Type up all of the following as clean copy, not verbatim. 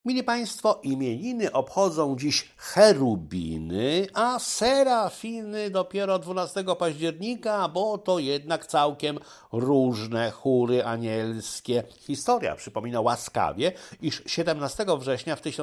Mili Państwo, imieniny obchodzą dziś cherubiny, a serafiny dopiero 12 października, bo to jednak całkiem różne chóry anielskie. Historia przypomina łaskawie, iż 17 września w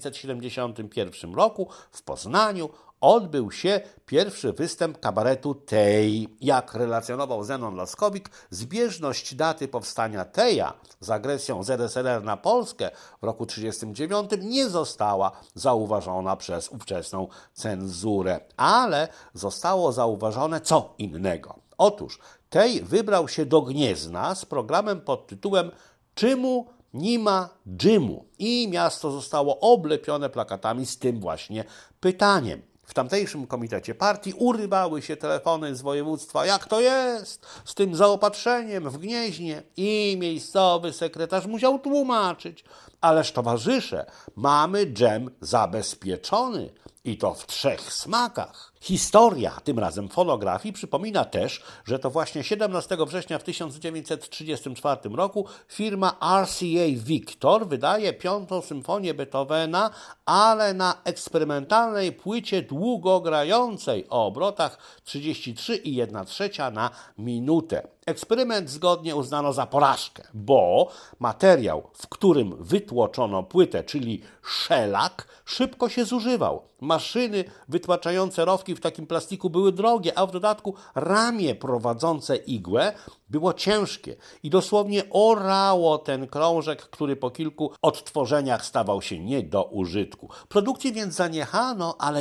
1971 roku w Poznaniu odbył się pierwszy występ kabaretu Tej. Jak relacjonował Zenon Laskowik, zbieżność daty powstania Teja z agresją ZSRR na Polskę w roku 1939 nie została zauważona przez ówczesną cenzurę, ale zostało zauważone co innego. Otóż Tej wybrał się do Gniezna z programem pod tytułem Czymu nie ma dżimu i miasto zostało oblepione plakatami z tym właśnie pytaniem. W tamtejszym komitecie partii urywały się telefony z województwa, jak to jest z tym zaopatrzeniem w Gnieźnie, i miejscowy sekretarz musiał tłumaczyć. Ależ towarzysze, mamy dżem zabezpieczony i to w 3 smakach. Historia, tym razem fonografii, przypomina też, że to właśnie 17 września w 1934 roku firma RCA Victor wydaje 5. symfonię Beethovena, ale na eksperymentalnej płycie długogrającej o obrotach 33,1/3 na minutę. Eksperyment zgodnie uznano za porażkę, bo materiał, w którym wytłoczono płytę, czyli szelak, szybko się zużywał. Maszyny wytłaczające rowki w takim plastiku były drogie, a w dodatku ramię prowadzące igłę było ciężkie i dosłownie orało ten krążek, który po kilku odtworzeniach stawał się nie do użytku. Produkcji więc zaniechano, ale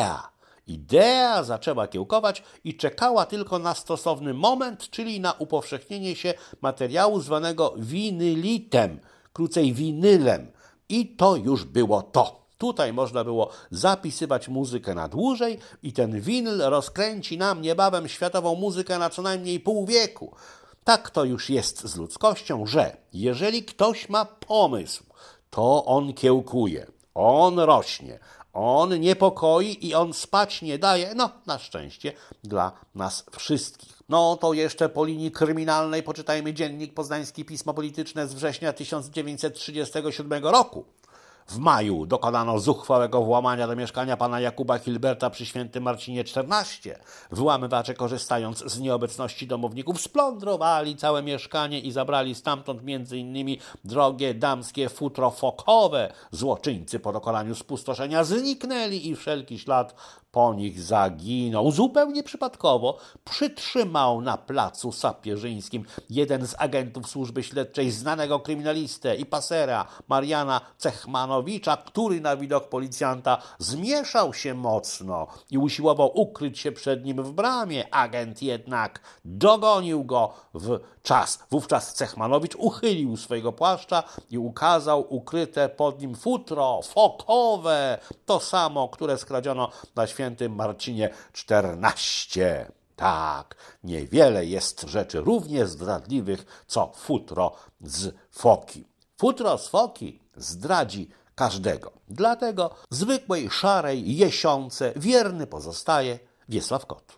Idea zaczęła kiełkować i czekała tylko na stosowny moment, czyli na upowszechnienie się materiału zwanego winylitem, krócej winylem. I to już było to. Tutaj można było zapisywać muzykę na dłużej i ten winyl rozkręci nam niebawem światową muzykę na co najmniej pół wieku. Tak to już jest z ludzkością, że jeżeli ktoś ma pomysł, to on kiełkuje, on rośnie, on niepokoi i on spać nie daje, no na szczęście dla nas wszystkich. No to jeszcze po linii kryminalnej poczytajmy dziennik Poznański Pismo Polityczne z września 1937 roku. W maju dokonano zuchwałego włamania do mieszkania pana Jakuba Hilberta przy Świętym Marcinie 14. Wyłamywacze, korzystając z nieobecności domowników, splądrowali całe mieszkanie i zabrali stamtąd m.in. drogie damskie futro fokowe. Złoczyńcy po dokonaniu spustoszenia zniknęli i wszelki ślad po nich zaginął. Zupełnie przypadkowo przytrzymał na placu Sapieżyńskim jeden z agentów służby śledczej znanego kryminalistę i pasera Mariana Cechmanowicza, który na widok policjanta zmieszał się mocno i usiłował ukryć się przed nim w bramie. Agent jednak dogonił go w czas. Wówczas Cechmanowicz uchylił swojego płaszcza i ukazał ukryte pod nim futro fokowe, to samo, które skradziono na Świętym Marcinie 14. Tak, niewiele jest rzeczy równie zdradliwych, co futro z foki. Futro z foki zdradzi każdego. Dlatego zwykłej, szarej jesiące wierny pozostaje Wiesław Kot.